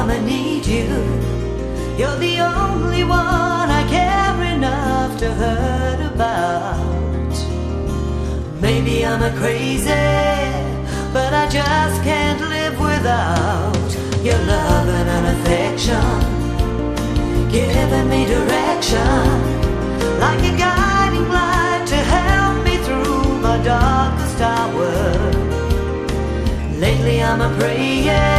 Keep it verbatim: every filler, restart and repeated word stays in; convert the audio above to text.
I'ma need you. You're the only one I care enough to hurt about. Maybe I'm a crazy, but I just can't live without your love and affection, giving me direction, like a guiding light to help me through my darkest hour. Lately I'm a praying